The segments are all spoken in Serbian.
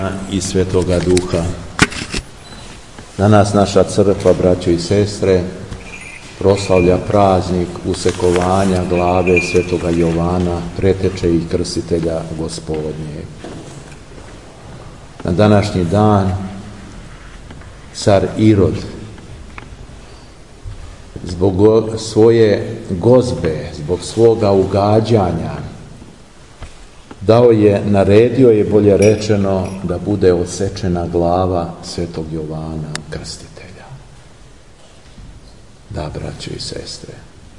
i Svetoga Duha. Danas naša crkva, braćo i sestre, proslavlja praznik usekovanja glave Svetoga Jovana, preteče i krstitelja Gospodnjeg. Na današnji dan car Irod zbog svoje gozbe, zbog svoga ugađanja naredio je, bolje rečeno, da bude odsečena glava Svetog Jovana Krstitelja. Da, braćo i sestre,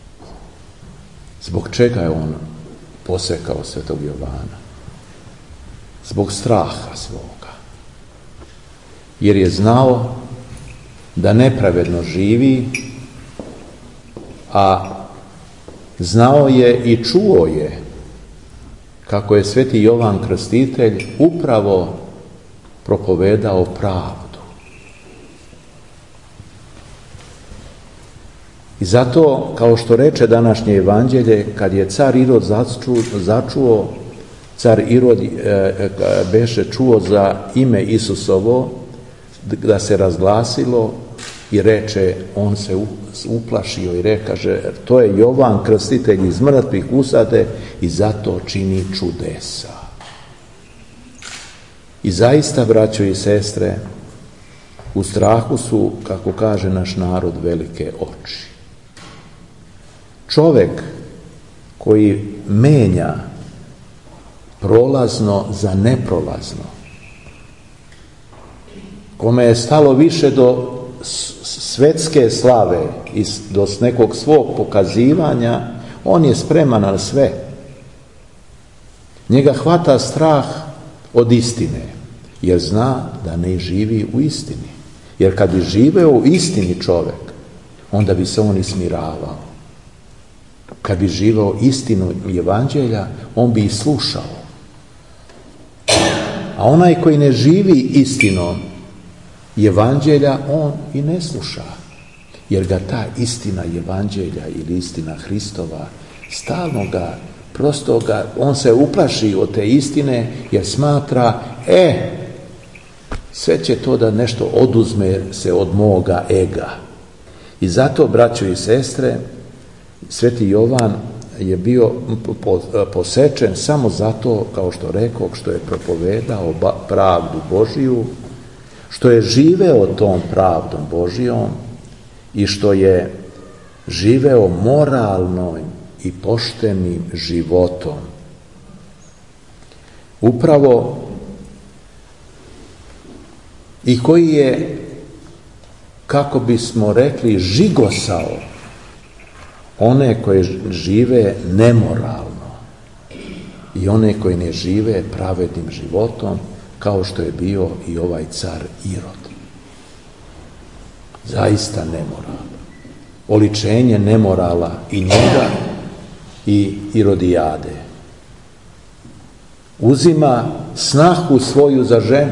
zbog čega je on posekao Svetog Jovana? Zbog straha svoga. Jer je znao da nepravedno živi, a znao je i čuo je kako je Sveti Jovan Krstitelj upravo propovedao pravdu. I zato, kao što reče današnje evanđelje, kad je car Irod začuo, car Irod beše čuo za ime Isusovo da se razglasilo i reče, on se uplašio i rekaže, to je Jovan Krstitelj iz mrtvih ustade i zato čini čudesa. I zaista, braćo i sestre, u strahu su, kako kaže naš narod, velike oči. Čovek koji menja prolazno za neprolazno, kome je stalo više do svetske slave i do nekog svog pokazivanja, on je spreman na sve. Njega hvata strah od istine, jer zna da ne živi u istini. Jer kad bi živeo u istini čovjek, onda bi se on i smiravao. Kad bi živeo istinu evanđelja, on bi i slušao. A onaj koji ne živi istinom evanđelja, on i ne sluša. Jer ga ta istina evanđelja ili istina Hristova stalno on se uplaši od te istine, jer smatra, sve će to da nešto oduzme se od moga ega. I zato, braćo i sestre, Sveti Jovan je bio posečen samo zato, kao što rekoh, što je propovedao pravdu Božiju, što je živeo tom pravdom Božijom i što je živeo moralnim i poštenim životom. Upravo i koji je, kako bismo rekli, žigosao one koje žive nemoralno i one koje ne žive pravednim životom, kao što je bio i ovaj car Irod. Zaista nemoral. Oličenje nemorala i njega i Irodijade. Uzima snahu svoju za ženu.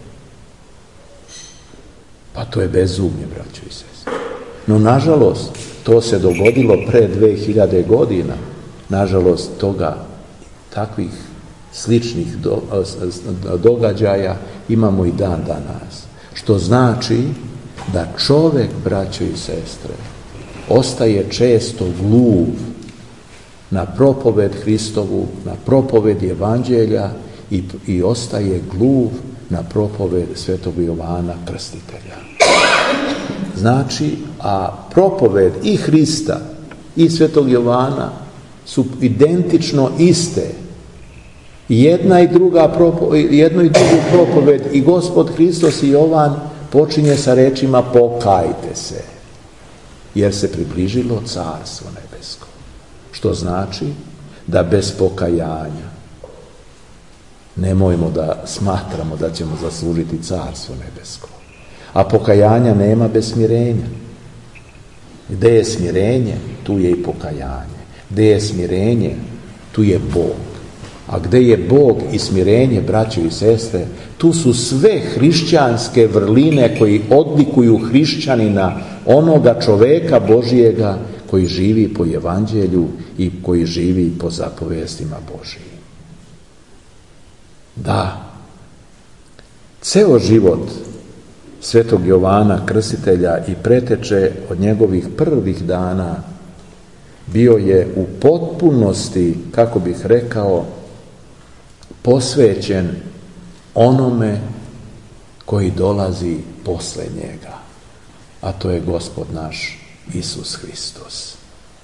Pa to je bezumlje, braćo i sestre. No, nažalost, to se dogodilo pre 2000 godina. Nažalost, takvih sličnih događaja imamo i dan danas. Što znači da čovjek, braćo i sestre, ostaje često gluv na propoved Hristovu, na propoved evanđelja i ostaje gluv na propoved Svetog Jovana Krstitelja. Znači, a propoved i Hrista i Svetog Jovana su identično iste. Jedno i drugu propoved i Gospod Hristos i Jovan počinje sa rečima pokajte se, jer se približilo Carstvo nebesko. Što znači da bez pokajanja nemojmo da smatramo da ćemo zaslužiti Carstvo nebesko. A pokajanja nema bez smirenja. Gde je smirenje, tu je i pokajanje. Gde je smirenje, tu je Bog. A gde je Bog i smirenje, braćo i sestre, tu su sve hrišćanske vrline koji odlikuju hrišćanina, onoga čoveka Božijega koji živi po evanđelju i koji živi po zapovestima Božijim. Da, Ceo život svetog Jovana Krstitelja i preteče od njegovih prvih dana bio je u potpunosti, kako bih rekao, posvećen onome koji dolazi posle njega, a to je Gospod naš Isus Hristos.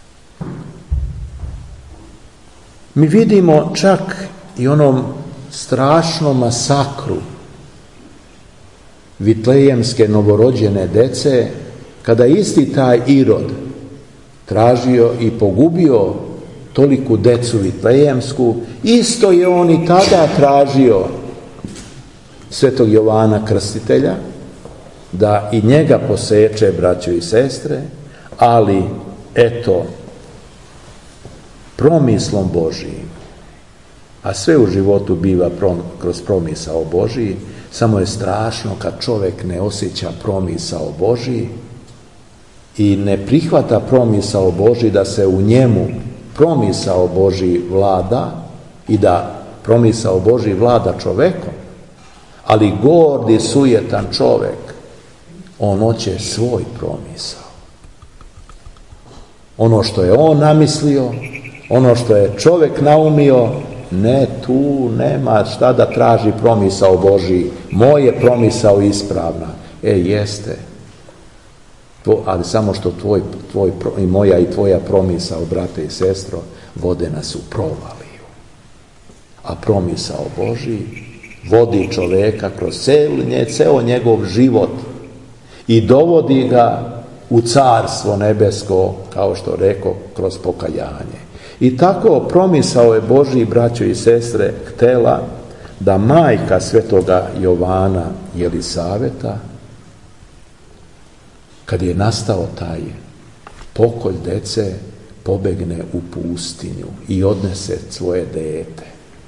Mi vidimo čak i onom strašnom masakru vitlejemske novorođene dece, kada isti taj Irod tražio i pogubio toliku decu vitlejemsku, isto je on i tada tražio svetog Jovana Krstitelja da i njega poseče, braćo i sestre, ali eto, promislom Božijim, a sve u životu biva kroz promisao Božiji, samo je strašno kad čovjek ne osjeća promisao Božiji i ne prihvata promisao Božiji, da se u njemu promisao Božiji vlada i da promisao Božiji vlada čovekom, ali gordi, sujetan čovjek, on hoće svoj promisao. Ono što je on namislio, ono što je čovjek naumio, ne, tu nema šta da traži promisao Božiji. Moje promisao ispravna. Jeste. Ali samo što i moja i tvoja promisao, brate i sestro, vode nas u provaliju. A promisao Božiji vodi čoveka kroz ceo njegov život i dovodi ga u carstvo nebesko, kao što rekao, kroz pokajanje. I tako promisao je Božji, braćo i sestre, htela da majka svetoga Jovana Jelisaveta, kad je nastao taj pokolj dece, pobegne u pustinju i odnese svoje dete.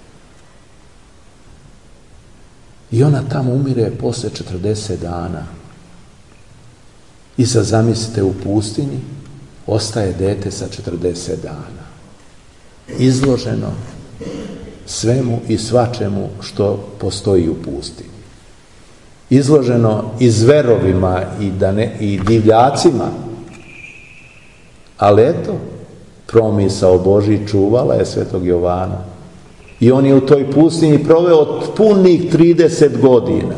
I ona tamo umire posle 40 dana. I sad zamislite, u pustinji ostaje dete sa 40 dana. Izloženo svemu i svačemu što postoji u pustinji. Izloženo i zverovima i divljacima. Ali eto, promisao Božji čuvala je svetog Jovana. I on je u toj pustinji proveo punih 30 godina.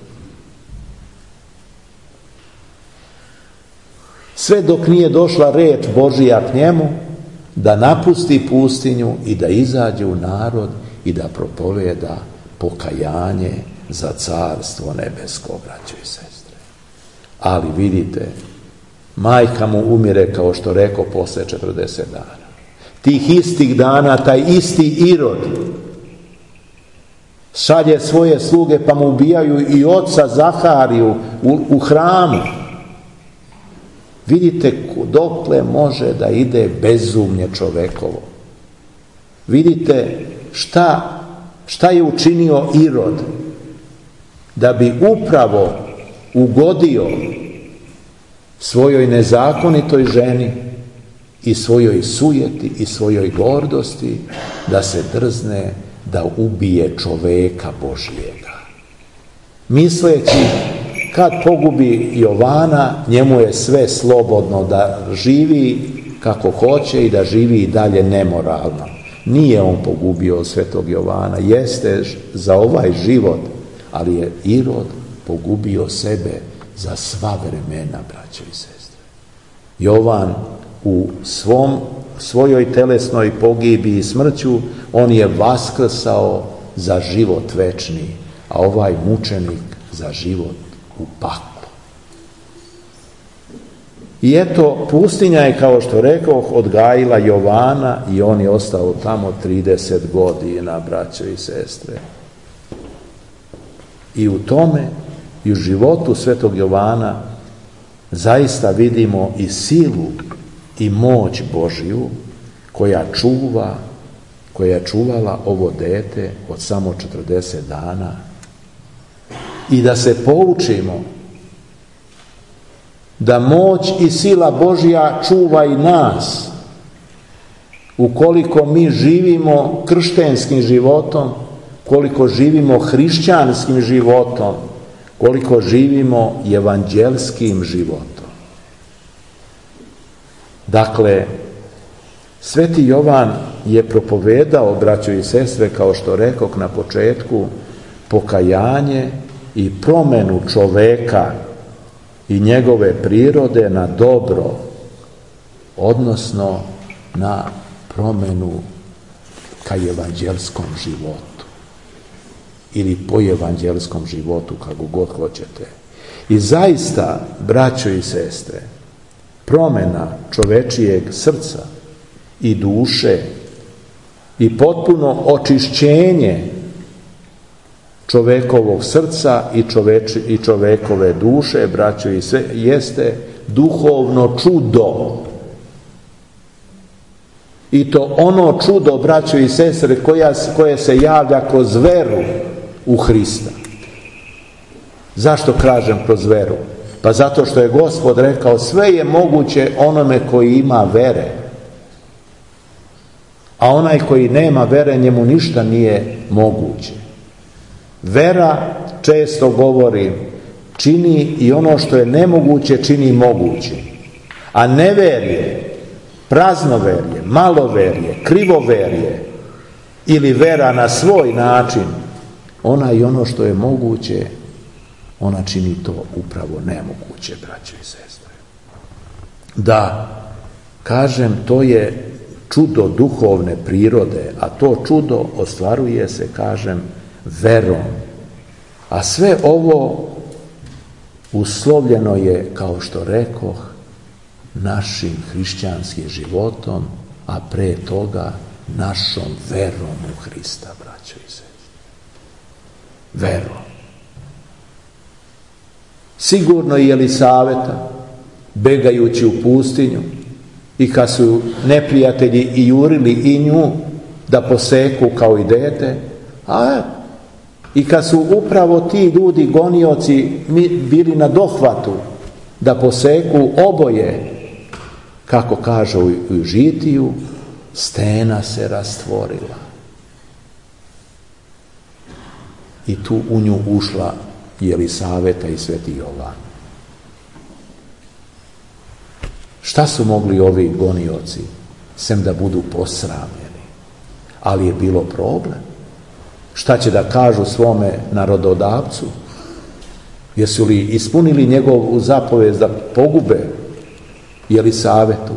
Sve dok nije došla reč Božija k njemu, da napusti pustinju i da izađe u narod i da propoveda pokajanje za carstvo nebesko, braćo i sestre. Ali vidite, majka mu umire, kao što rekao, posle 40 dana. Tih istih dana taj isti Irod šalje svoje sluge pa mu ubijaju i oca Zahariju u hramu. Vidite dokle može da ide bezumlje čovekovo. Vidite šta je učinio Irod da bi upravo ugodio svojoj nezakonitoj ženi i svojoj sujeti i svojoj gordosti, da se drzne da ubije čoveka Božijega. Misleći, kad pogubi Jovana, njemu je sve slobodno da živi kako hoće i da živi i dalje nemoralno. Nije on pogubio svetog Jovana, jeste za ovaj život, ali je Irod pogubio sebe za sva vremena, braćo i sestre. Jovan u svojoj telesnoj pogibi i smrću, on je vaskrsao za život večni, a ovaj mučenik za život u paklu. I eto, pustinja je, kao što rekoh, odgajila Jovana i on je ostao tamo 30 godina, braćo i sestre. I u tome, i u životu svetog Jovana, zaista vidimo i silu i moć Božju koja je čuvala ovo dete od samo 40 dana. I da se poučimo da moć i sila Božja čuva i nas, ukoliko mi živimo krštenskim životom, koliko živimo hrišćanskim životom, koliko živimo evanđelskim životom. Dakle, Sveti Jovan je propovedao, braćo i sestre, kao što rekoh na početku, pokajanje i promenu čoveka i njegove prirode na dobro, odnosno na promenu ka evanđelskom životu ili po evanđelskom životu, kako god hoćete. I zaista, braćo i sestre, promena čovečijeg srca i duše i potpuno očišćenje čovekovog srca i čovekove duše, braćo i sve, jeste duhovno čudo. I to ono čudo, braćo i sestre, koje se javlja kroz veru u Hrista. Zašto kažem kroz veru? Pa zato što je Gospod rekao, sve je moguće onome koji ima vere. A onaj koji nema vere, njemu ništa nije moguće. Vera, često govorim, čini i ono što je nemoguće, čini moguće. A neverje, praznoverje, maloverje, krivoverje ili vera na svoj način, ona i ono što je moguće, ona čini to upravo nemoguće, braćo i sestre. Da, kažem, to je čudo duhovne prirode, a to čudo ostvaruje se, kažem, verom. A sve ovo uslovljeno je, kao što rekoh, našim hrišćanskim životom, a pre toga našom verom u Hrista, braćo i sestre. Verom. Sigurno i Jelisaveta, begajući u pustinju, i kad su neprijatelji i jurili i nju da poseku kao i dete, i kad su upravo ti ljudi, gonioci, bili na dohvatu da poseku oboje, kako kaže u žitiju, stena se rastvorila. I tu u nju ušla Jelisaveta i Sveti Jovan. Šta su mogli ovi gonioci, sem da budu posramljeni? Ali je bilo problem. Šta će da kažu svome narododavcu? Jesu li ispunili njegovu zapovest da pogube Jelisavetu?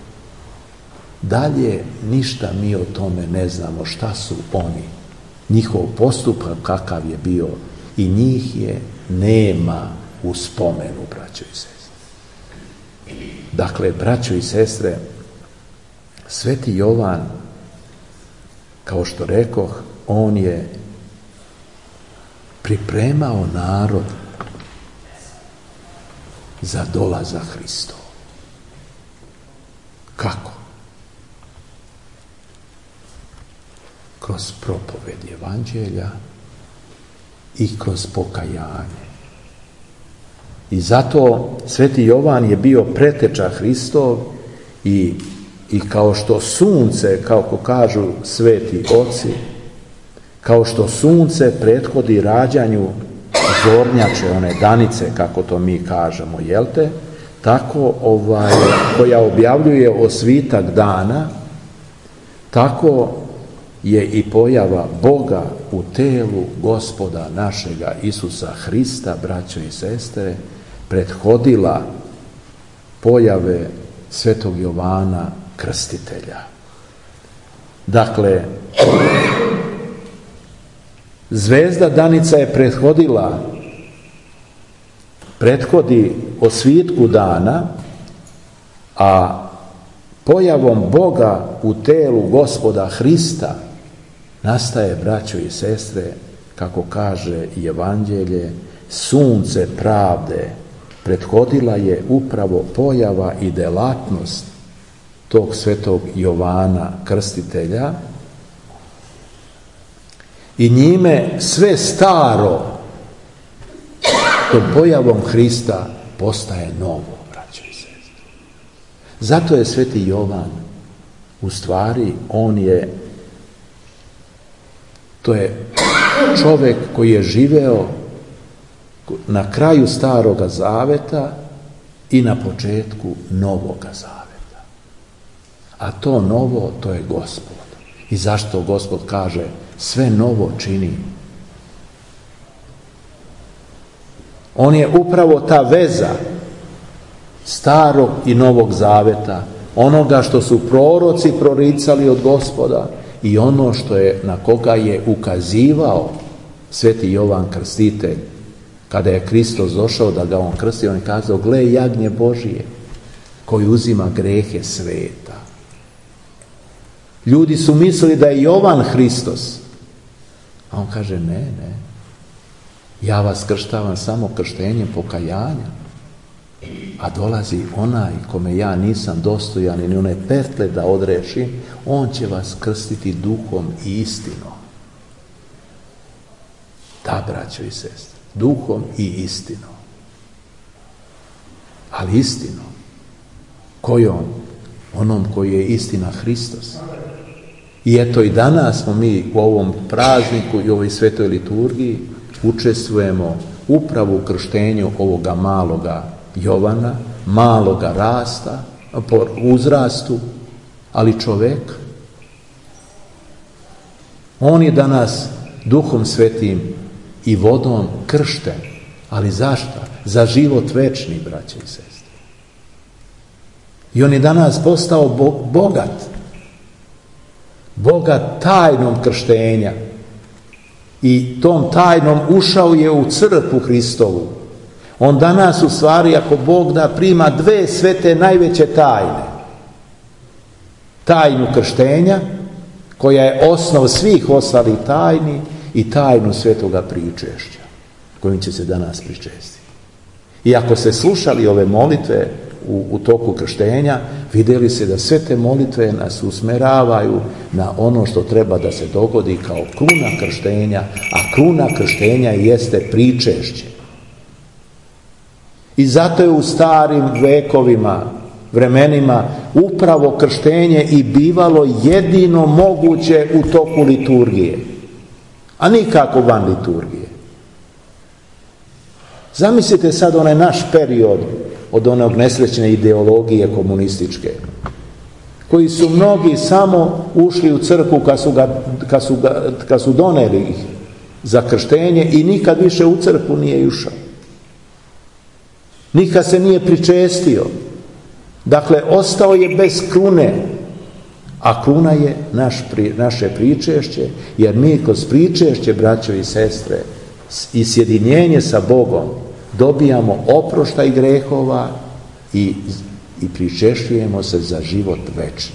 Dalje ništa mi o tome ne znamo, šta su oni. Njihov postupak kakav je bio, i njih nema u spomenu, braćo i sestre. Dakle, braćo i sestre, Sveti Jovan, kao što rekoh, on je pripremao narod za dolazak Hristov. Kako? Kroz propoved evanđelja i kroz pokajanje. I zato Sveti Jovan je bio preteča Hristov i kao što sunce, kako kažu sveti oci, kao što sunce prethodi rađanju zornjače, one danice, kako to mi kažemo, jelte, tako koja objavljuje osvitak dana, tako je i pojava Boga u telu Gospoda našega Isusa Hrista, braćo i sestre, prethodila pojave Svetog Jovana Krstitelja. Dakle, zvezda danica je prethodi osvitku dana, a pojavom Boga u telu Gospoda Hrista nastaje, braćo i sestre, kako kaže i Evanđelje, sunce pravde. Prethodila je upravo pojava i delatnost tog Svetog Jovana Krstitelja, i njime sve staro tom pojavom Hrista postaje novo, braćo i sestre. Zato je Sveti Jovan, u stvari, to je čovjek koji je živeo na kraju Staroga Zaveta i na početku Novoga Zaveta. A to novo, to je Gospod. I zašto Gospod kaže sve novo čini? On je upravo ta veza Starog i Novog Zaveta, onoga što su proroci proricali od Gospoda i ono što je, na koga je ukazivao sveti Jovan Krstitelj. Kada je Hristos došao da ga on krsti, on je kazao: gle, jagnje Božije koji uzima grehe sveta. Ljudi su mislili da je Jovan Hristos, a on kaže: ne, ja vas krštavam samo krštenjem pokajanja, a dolazi onaj kome ja nisam dostojan ni one pertle da odrešim, on će vas krstiti duhom i istinom. Da, braćo i sestre, duhom i istinom. Ali istinom. Kojom? Onom koji je istina, Hristos. I eto, i danas smo mi u ovom prazniku i ovoj svetoj liturgiji učestvujemo upravo u krštenju ovoga maloga Jovana, maloga rasta, po uzrastu, ali čovjek. On je danas Duhom Svetim i vodom kršten. Ali zašto? Za život večni, braće i sestre. I on je danas postao bogat tajnom krštenja. I tom tajnom ušao je u crkvu Hristovu. On danas u stvari, ako Bog da, prima dve svete najveće tajne. Tajnu krštenja, koja je osnov svih ostalih tajni, i tajnu svetoga pričešća, kojim će se danas pričestiti. I ako ste slušali ove molitve u toku krštenja, vidjeli se da sve te molitve nas usmeravaju na ono što treba da se dogodi kao kruna krštenja, a kruna krštenja jeste pričešće. I zato je u starim vremenima upravo krštenje i bivalo jedino moguće u toku liturgije, a nikako van liturgije. Zamislite sad onaj naš period od onog nesrećne ideologije komunističke, koji su mnogi samo ušli u crkvu kad su doneli ih za krštenje i nikad više u crkvu nije ušao. Nikad se nije pričestio. Dakle, ostao je bez krune. A kruna je naše pričešće, jer mi kroz pričešće, braćo i sestre, i sjedinjenje sa Bogom dobijamo oproštaj grehova i pričešćujemo se za život večni.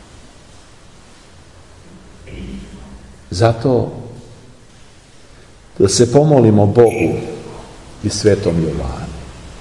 Zato da se pomolimo Bogu i svetom Jovanu,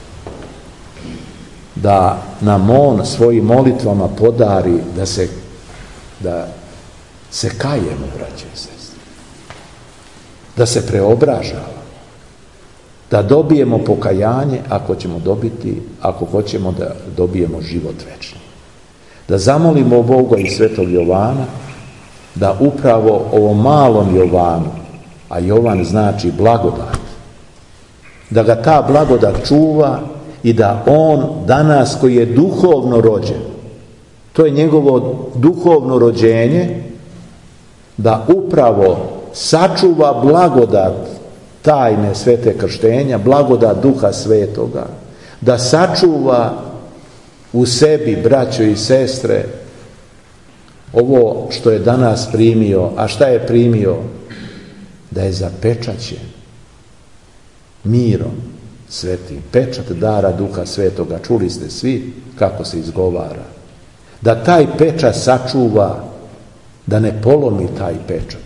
da nam on svojim molitvama podari da se kajemo, braće i sestre, da se preobražavamo, da dobijemo pokajanje ako hoćemo da dobijemo život večni. Da zamolimo Boga i svetog Jovana da upravo ovom malom Jovanu, a Jovan znači blagodat, da ga ta blagodat čuva i da on danas koji je duhovno rođen, to je njegovo duhovno rođenje, da upravo sačuva blagodat tajne svete krštenja, blagodat Duha Svetoga, da sačuva u sebi, braćo i sestre, ovo što je danas primio. A šta je primio? Da je zapečaćen mirom svetim. Pečat dara Duha Svetoga. Čuli ste svi kako se izgovara. Da taj pečat sačuva, da ne polomi taj pečat.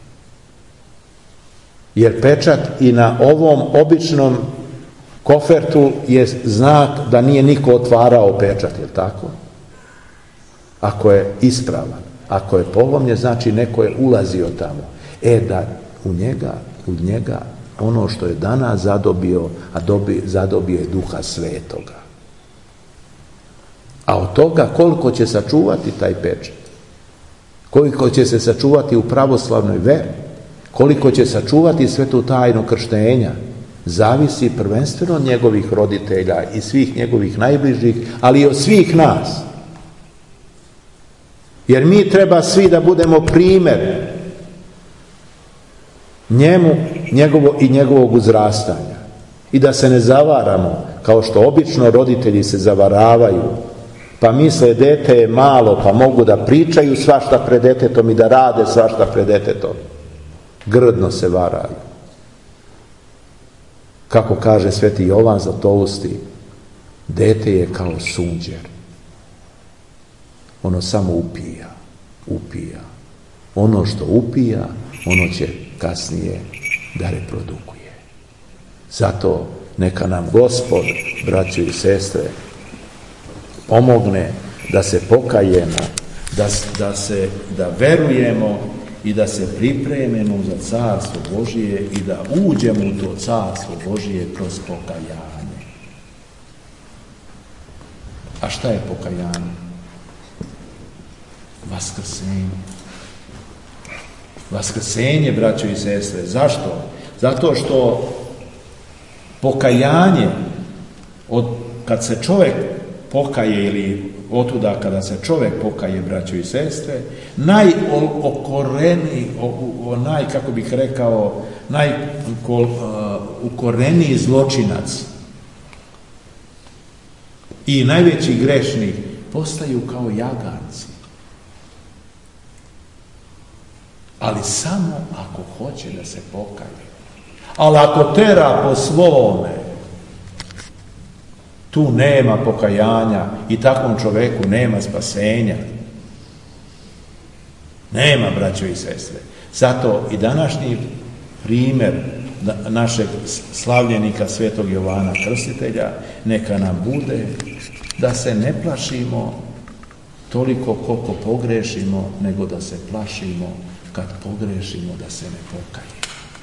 Jer pečat i na ovom običnom kofertu je znak da nije niko otvarao pečat, je li tako? Ako je ispravan. Ako je polomljen, znači neko je ulazio tamo. Da u njega ono što je danas zadobio, zadobio je Duha Svetoga. A od toga koliko će sačuvati taj pečat, koliko će se sačuvati u pravoslavnoj veri, koliko će sačuvati svetu tajnu krštenja, zavisi prvenstveno od njegovih roditelja i svih njegovih najbližih, ali i od svih nas. Jer mi treba svi da budemo primjer njemu i njegovog uzrastanja. I da se ne zavaramo, kao što obično roditelji se zavaravaju, pa misle dete je malo, pa mogu da pričaju svašta pred detetom i da rade svašta pred detetom. Grdno se varaju. Kako kaže sveti Jovan Zlatousti, dete je kao sunđer. Ono samo upija. Ono što upija, ono će kasnije da reprodukuje. Zato neka nam Gospod, braćo i sestre, pomogne da se pokajemo, da verujemo i da se pripremimo za Carstvo Božije i da uđemo u to Carstvo Božije kroz pokajanje. A šta je pokajanje? Vaskrsenje, braćo i sestre. Zašto? Zato što pokajanje, kad se čovjek pokaje, ili otuda kada se čovjek pokaje, braćo i sestre, najukoreniji zločinac i najveći grešnik postaju kao jaganci. Ali samo ako hoće da se pokaje. Ali ako tera po svome, tu nema pokajanja i takvom čoveku nema spasenja. Nema, braćo i sestre. Zato i današnji primjer našeg slavljenika svetog Jovana Krstitelja neka nam bude da se ne plašimo toliko koliko pogrešimo, nego da se plašimo kad pogrešimo da se ne pokaje.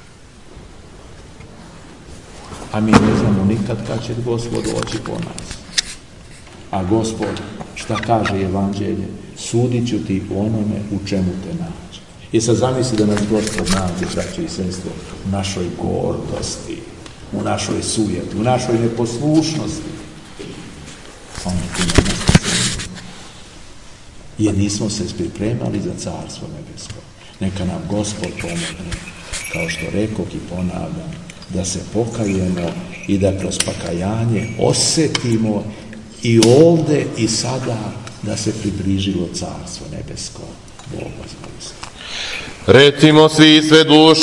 A mi ne znamo nikad kad će Gospod doći po nas. A Gospod, šta kaže Evanđelje? Sudit ću ti onome u čemu te nađe. I sad zamisli da nas Gospod nađe, braćo i sestre, u našoj gordosti, u našoj sujeti, u našoj neposlušnosti. Ono ti nema spasenja. Jer nismo se pripremali za Carstvo nebesko. Neka nam Gospod pomogne, kao što rekoh i ponavljam, da se pokajemo i da kroz pokajanje osjetimo i ovdje i sada da se približilo Carstvo nebesko. Bog vas blagoslov. Recimo svi sve duše